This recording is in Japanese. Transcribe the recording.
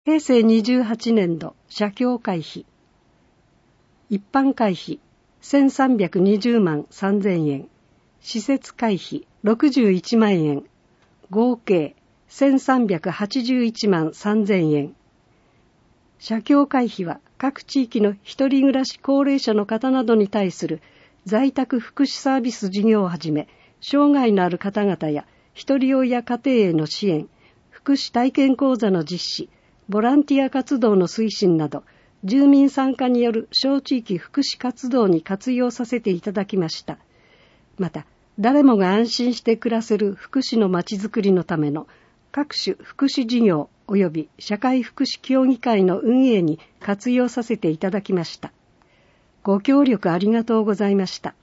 平成28年度社協会費、一般会費1320万3000円、施設会費61万円、合計1381万3000円。社協会費は各地域の一人暮らし高齢者の方などに対する在宅福祉サービス事業をはじめ、障害のある方々やひとり親家庭への支援、福祉体験講座の実施、ボランティア活動の推進など、住民参加による小地域福祉活動に活用させていただきました。また、誰もが安心して暮らせる福祉のまちづくりのための各種福祉事業及び社会福祉協議会の運営に活用させていただきました。ご協力ありがとうございました。